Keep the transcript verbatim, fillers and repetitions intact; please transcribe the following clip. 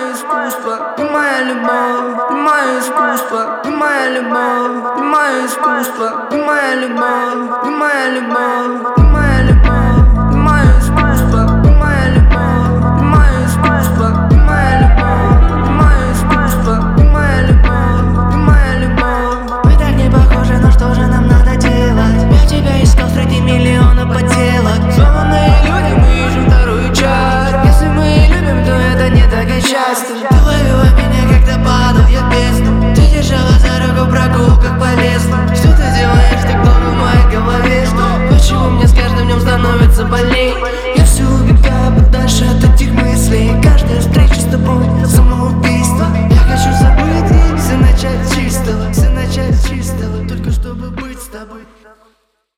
мое искусство, ты моя любовь, ты мое искусство, ты моя любовь, ты мое искусство, ты моя любовь, ты моя любовь, ты моя любовь, ты мое искусство, ты моя любовь, ты мое искусство, ты моя любовь, ты мое искусство, ты моя любовь, ты моя любовь. Мы так не похожи, но что же нам надо делать? Я тебя искал среди миллиона подделок. Сломанные люди, мы ищем вторую часть. Если мы и любим, то это не так и часто. Ты ловила меня, когда падал я в бездну. Ты держала за руку в прогулках по лесу. Что ты делаешь так долго в моей голове? Что? Почему мне с каждым днем становится больней? Я все убегаю подальше от этих мыслей. Каждая встреча с тобой